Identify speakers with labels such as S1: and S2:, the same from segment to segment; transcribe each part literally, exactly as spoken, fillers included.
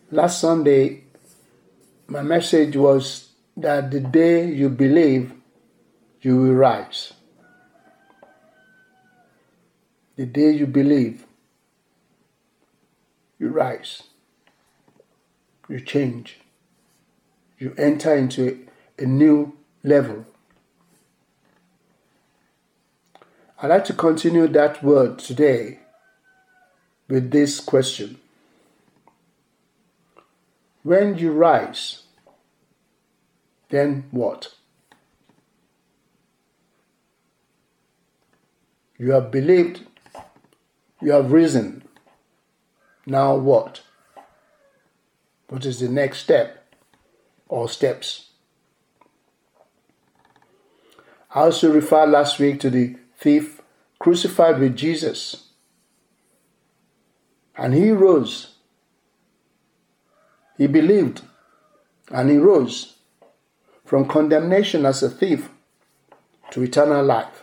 S1: Last Sunday, my message was that the day you believe, you will rise. The day you believe, you rise. You change. You enter into a, a new level. I'd like to continue that word today with this question. When you rise, then what? You have believed, you have risen. Now what? What is the next step or steps? I also referred last week to the thief crucified with Jesus. And he rose. He believed and he rose from condemnation as a thief to eternal life.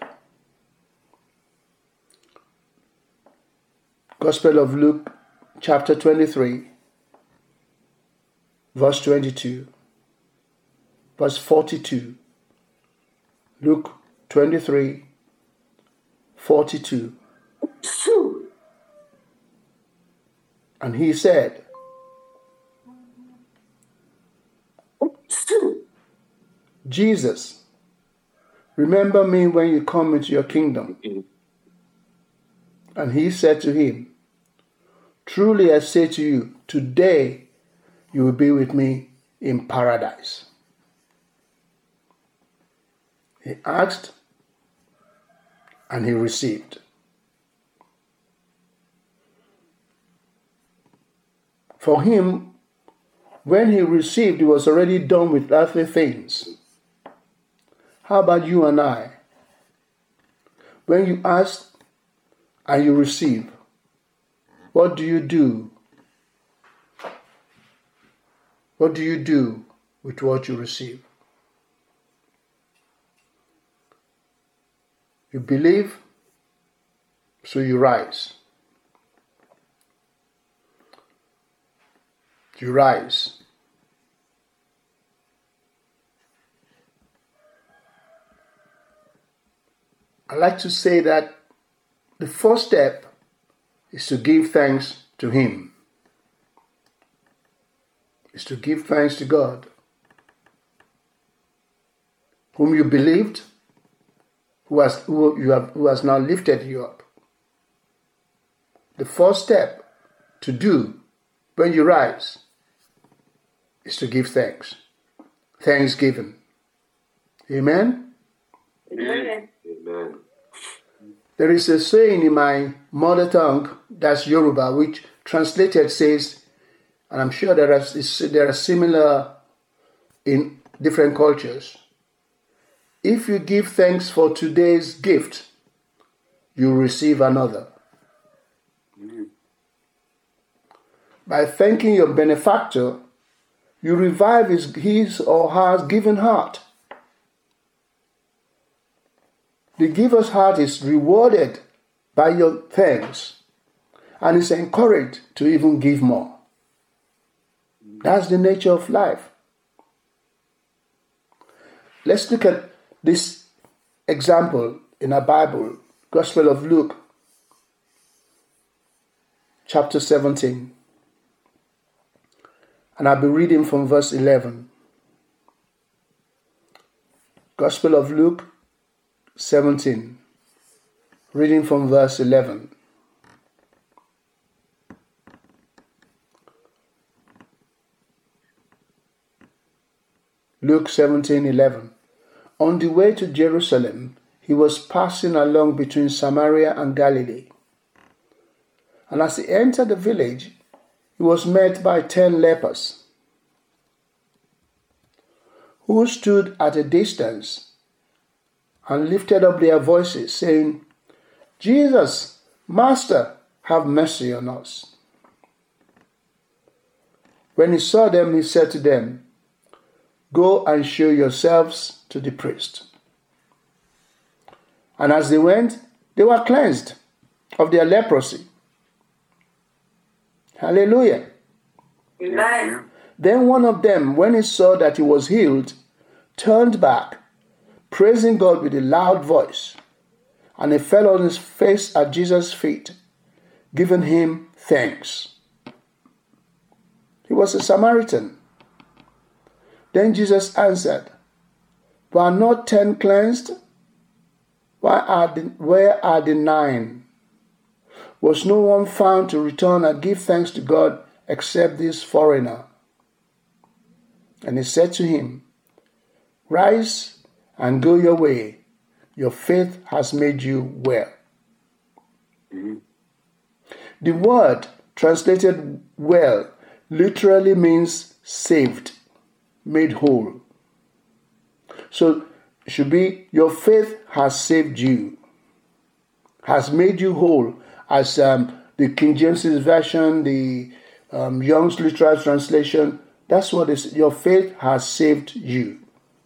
S1: Gospel of Luke chapter twenty-three, verse twenty-two, verse forty-two. Luke twenty-three, forty-two. And he said, Jesus, remember me when you come into your kingdom. And he said to him, truly I say to you, today you will be with me in paradise. He asked and he received. For him, when he received, he was already done with earthly things. How about you and I? When you ask and you receive, what do you do? What do you do with what you receive? You believe, so you rise. You rise. I like to say that the first step is to give thanks to Him. Is to give thanks to God, whom you believed, who has, who you have, who has now lifted you up. The first step to do when you rise is to give thanks. Thanksgiving. Amen?
S2: Amen.
S3: Amen.
S1: There is a saying in my mother tongue, that's Yoruba, which translated says, and I'm sure there are, there are similar in different cultures. If you give thanks for today's gift, you receive another.
S3: Mm-hmm.
S1: By thanking your benefactor, you revive his, his or her given heart. The giver's heart is rewarded by your thanks and is encouraged to even give more. That's the nature of life. Let's look at this example in our Bible, Gospel of Luke, chapter seventeen. And I'll be reading from verse eleven. Gospel of Luke seventeen, reading from verse eleven. Luke seventeen eleven. On the way to Jerusalem, he was passing along between Samaria and Galilee. And as he entered the village, he was met by ten lepers, who stood at a distance and lifted up their voices, saying, Jesus, Master, have mercy on us. When he saw them, he said to them, Go and show yourselves to the priest. And as they went, they were cleansed of their leprosy. Hallelujah.
S3: Amen.
S1: Then one of them, when he saw that he was healed, turned back, praising God with a loud voice, and he fell on his face at Jesus' feet, giving him thanks. He was a Samaritan. Then Jesus answered, "Were not ten cleansed? Why are the, where are the nine? Was no one found to return and give thanks to God except this foreigner?" And he said to him, "Rise and go your way. Your faith has made you well."
S3: Mm-hmm.
S1: The word translated well literally means saved, made whole. So it should be your faith has saved you, has made you whole, as um, the King James Version, the um, Young's Literal Translation. That's what it is. Your faith has saved you.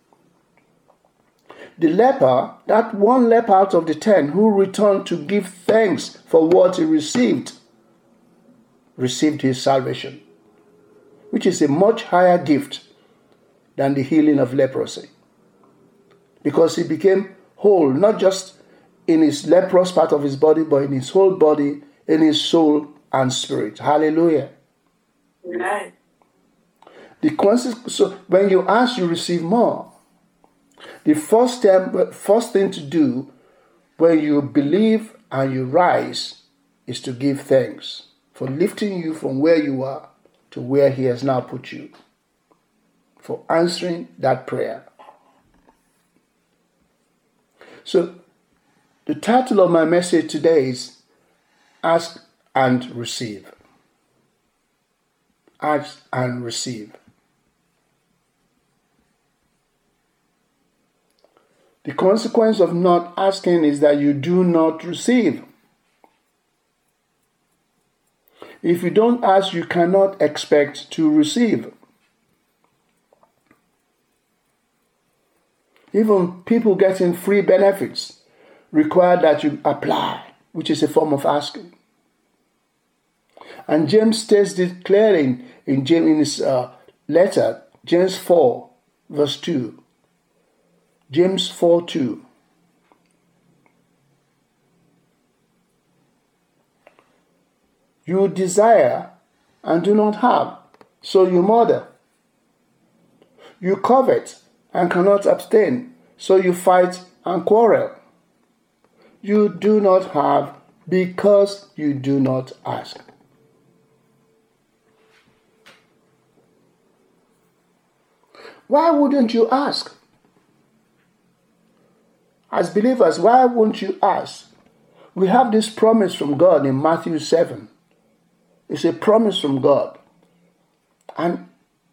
S1: The leper, that one leper out of the ten who returned to give thanks for what he received, received his salvation, which is a much higher gift than the healing of leprosy. Because he became whole, not just in his leprous part of his body, but in his whole body, in his soul and spirit. Hallelujah.
S3: Amen.
S1: The consequence, so when you ask, you receive more. The first step, first thing to do when you believe and you rise is to give thanks for lifting you from where you are to where he has now put you, for answering that prayer. So the title of my message today is Ask and Receive. Ask and receive. The consequence of not asking is that you do not receive. If you don't ask, you cannot expect to receive. Even people getting free benefits require that you apply, which is a form of asking. And James states this clearly in, in, James, in his uh, letter, James four, verse two. James four two. You desire and do not have, so you murder. You covet and cannot abstain, so you fight and quarrel. You do not have because you do not ask. Why wouldn't you ask? As believers, why won't you ask? We have this promise from God in Matthew seven. It's a promise from God. And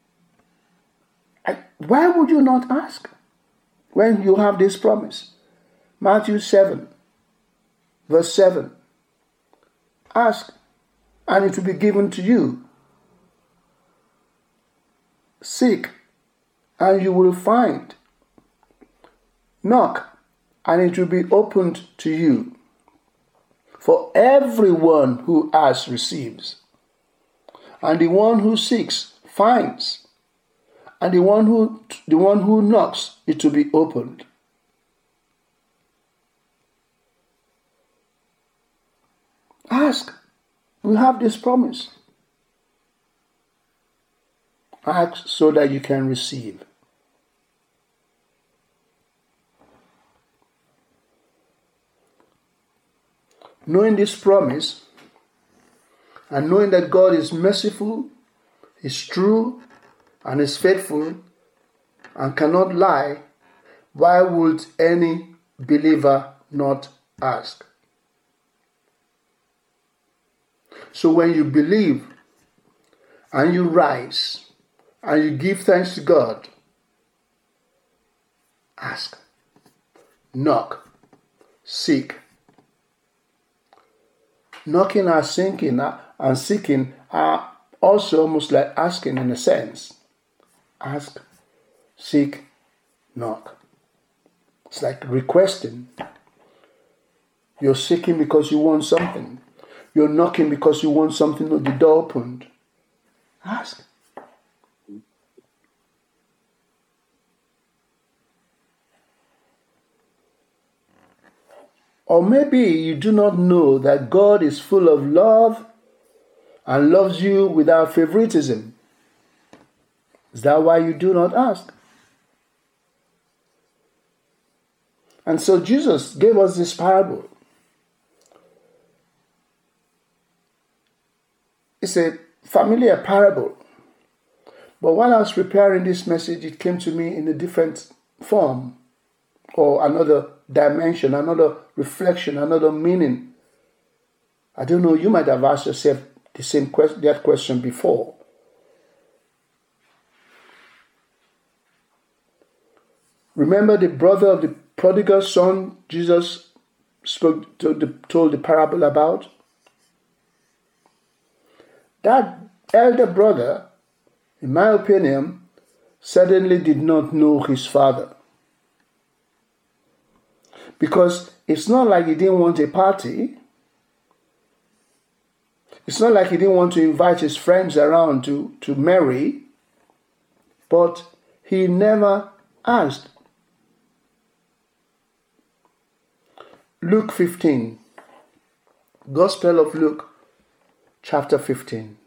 S1: I, why would you not ask when you have this promise? Matthew seven, verse seven. Ask, and it will be given to you. Seek, and you will find. Knock, and it will be opened to you. For everyone who asks receives, and the one who seeks finds, and the one who the one who knocks, it will be opened. Ask. We have this promise. Ask so that you can receive. Knowing this promise and knowing that God is merciful, is true, and is faithful, and cannot lie, why would any believer not ask? So when you believe and you rise and you give thanks to God, ask, knock, seek. Knocking and seeking and seeking are also almost like asking in a sense. Ask, seek, knock. It's like requesting. You're seeking because you want something. You're knocking because you want something, the door opened. Ask Or maybe you do not know that God is full of love and loves you without favoritism. Is that why you do not ask? And so Jesus gave us this parable. It's a familiar parable. But while I was preparing this message, it came to me in a different form, or another dimension, another reflection, another meaning. I don't know, you might have asked yourself the same question, that question before. Remember the brother of the prodigal son Jesus spoke to the, told the parable about? That elder brother, in my opinion, certainly did not know his father. Because it's not like he didn't want a party. It's not like he didn't want to invite his friends around to, to marry. But he never asked. Luke fifteen. Gospel of Luke, chapter fifteen.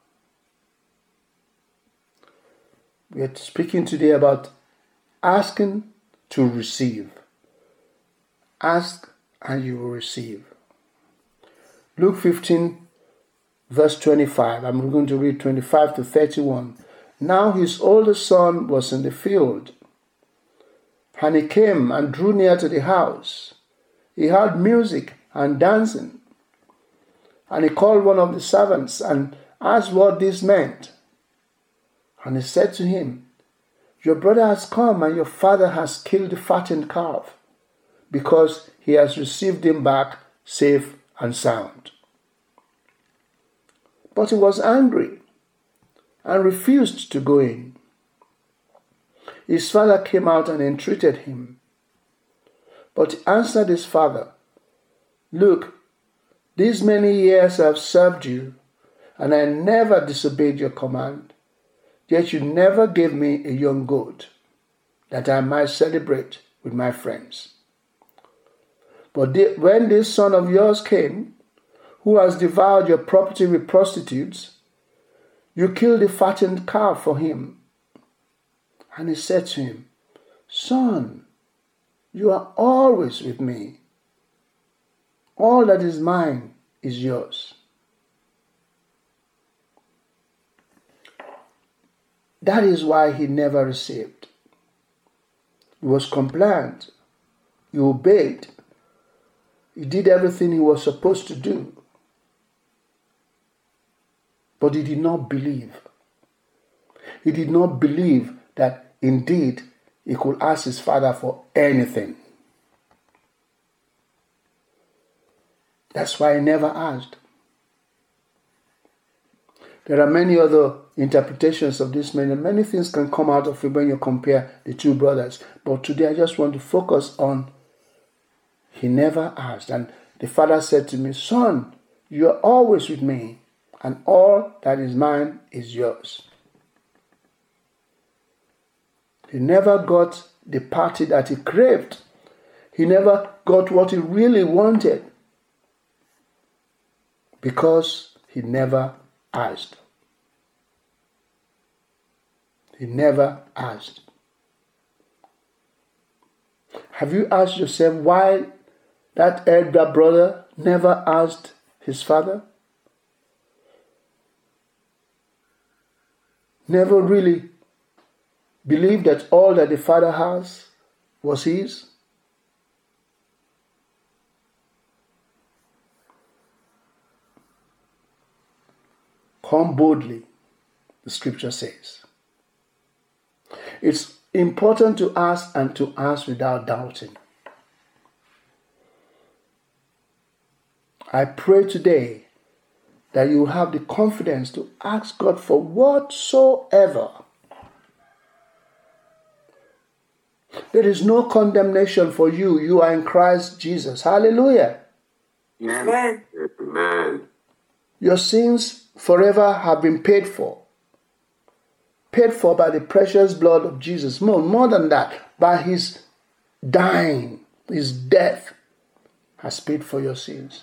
S1: We are speaking today about asking to receive. Ask and you will receive. Luke fifteen, verse twenty-five. I'm going to read twenty-five to thirty-one. Now his older son was in the field, and he came and drew near to the house. He heard music and dancing. And he called one of the servants and asked what this meant. And he said to him, your brother has come and your father has killed the fattened calf, because he has received him back safe and sound. But he was angry and refused to go in. His father came out and entreated him. But he answered his father, look, these many years I have served you, and I never disobeyed your command. Yet you never gave me a young goat, that I might celebrate with my friends. But when this son of yours came, who has devoured your property with prostitutes, you killed the fattened calf for him. And he said to him, son, you are always with me. All that is mine is yours. That is why he never received. He was compliant. He obeyed. He did everything he was supposed to do. But he did not believe. He did not believe that indeed he could ask his father for anything. That's why he never asked. There are many other interpretations of this man, and many things can come out of it when you compare the two brothers. But today I just want to focus on he never asked. And the father said to me, son, you are always with me, and all that is mine is yours. He never got the party that he craved. He never got what he really wanted, because he never asked. He never asked. Have you asked yourself why that elder brother never asked his father? Never really believed that all that the father has was his? Come boldly, the scripture says. It's important to ask and to ask without doubting. I pray today that you have the confidence to ask God for whatsoever. There is no condemnation for you. You are in Christ Jesus. Hallelujah.
S3: Amen. Amen.
S1: Your sins forever have been paid for. Paid for by the precious blood of Jesus. More, more than that, by his dying, his death, has paid for your sins.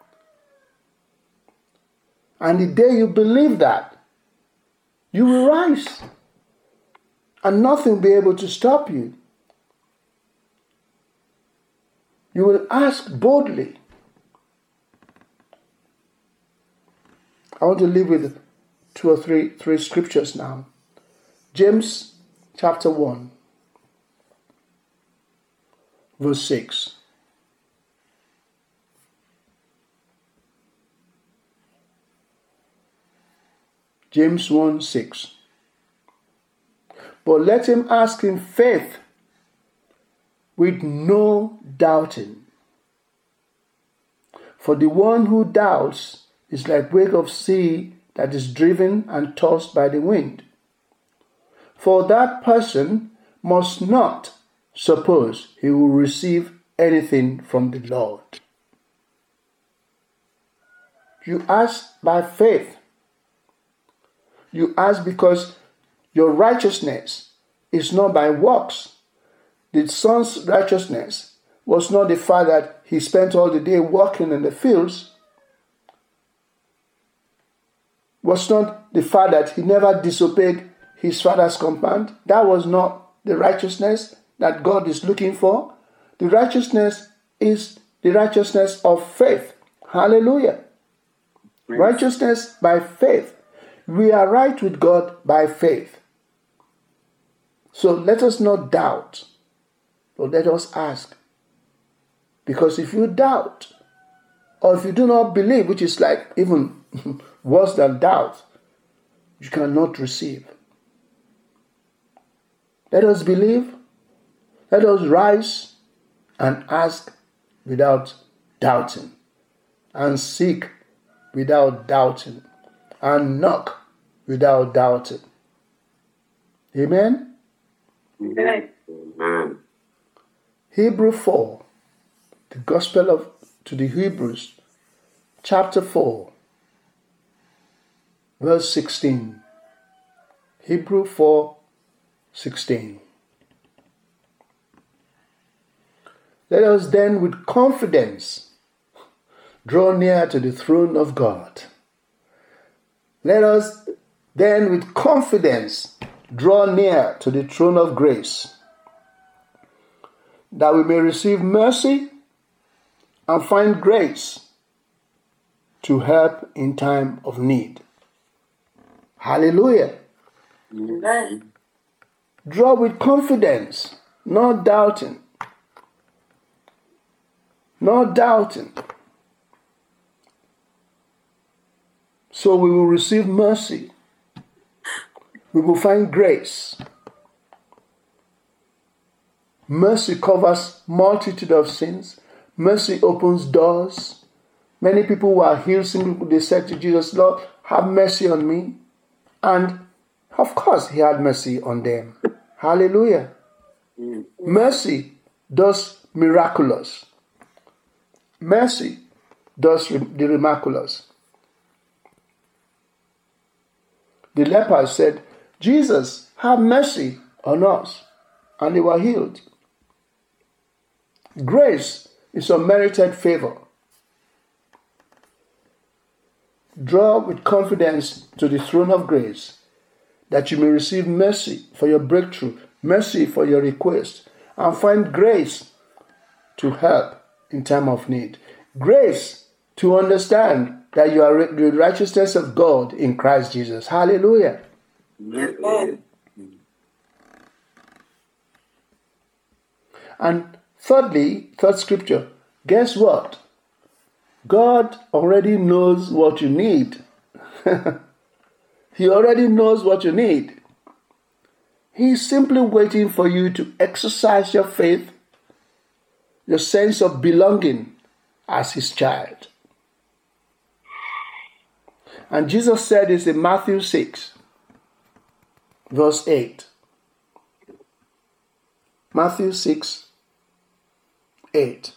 S1: And the day you believe that, you will rise. And nothing will be able to stop you. You will ask boldly. I want to leave with two or three, three scriptures now. James chapter one, verse six. James one, six. But let him ask in faith with no doubting. For the one who doubts is like wave of sea that is driven and tossed by the wind. For that person must not suppose he will receive anything from the Lord. You ask by faith. You ask because your righteousness is not by works. The son's righteousness was not the fact that he spent all the day working in the fields, was not the fact that he never disobeyed his father's command. That was not the righteousness that God is looking for. The righteousness is the righteousness of faith. Hallelujah. Right. Righteousness by faith. We are right with God by faith. So let us not doubt, but let us ask. Because if you doubt, or if you do not believe, which is like even worse than doubt, you cannot receive. Let us believe, let us rise and ask without doubting, and seek without doubting, and knock without doubting. Amen?
S3: Amen. Amen.
S1: Hebrew four, the Gospel of to the Hebrews, chapter four, verse sixteen. Hebrew four, sixteen. Let us then with confidence draw near to the throne of God. Let us then with confidence draw near to the throne of grace, that we may receive mercy and find grace to help in time of need. Hallelujah.
S3: Amen.
S1: Draw with confidence, not doubting. Not doubting. So we will receive mercy. We will find grace. Mercy covers multitude of sins. Mercy opens doors. Many people who are healed, simply they said to Jesus, Lord, have mercy on me. And of course, he had mercy on them. Hallelujah. Mercy does miraculous. Mercy does the miraculous. The lepers said, Jesus, have mercy on us. And they were healed. Grace is unmerited favor. Draw with confidence to the throne of grace, that you may receive mercy for your breakthrough, mercy for your request, and find grace to help in time of need. Grace to understand that you are the righteousness of God in Christ Jesus. Hallelujah.
S3: Amen.
S1: And thirdly, third scripture, guess what? God already knows what you need. He already knows what you need. He's simply waiting for you to exercise your faith, your sense of belonging as his child. And Jesus said this in Matthew six, verse eight. Matthew six, eight.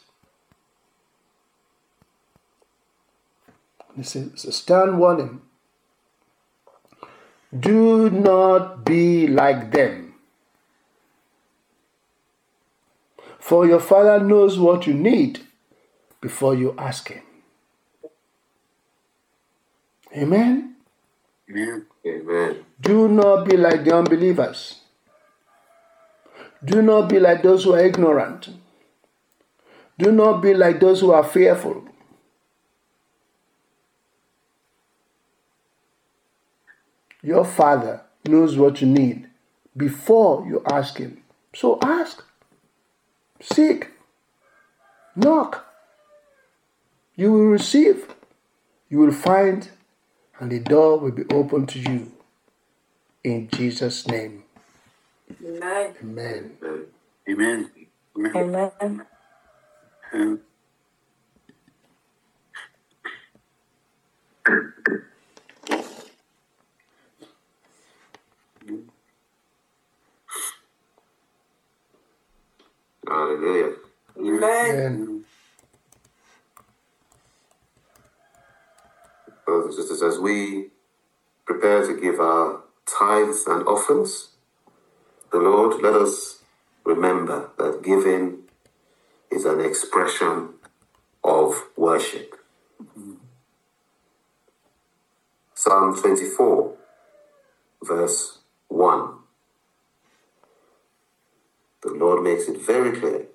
S1: This is a stern warning. Do not be like them, for your Father knows what you need before you ask Him. Amen?
S3: Amen. Amen.
S1: Do not be like the unbelievers. Do not be like those who are ignorant. Do not be like those who are fearful. Your Father knows what you need before you ask Him. So ask, seek, knock. You will receive, you will find, and the door will be open to you. In Jesus' name.
S2: Amen.
S1: Amen.
S3: Amen. Amen.
S2: Amen.
S3: Um, Hallelujah.
S2: Amen.
S1: Amen.
S3: Brothers and sisters, as we prepare to give our tithes and offerings, the Lord, let us remember that giving is an expression of worship. Psalm twenty-four, verse one. The Lord makes it very clear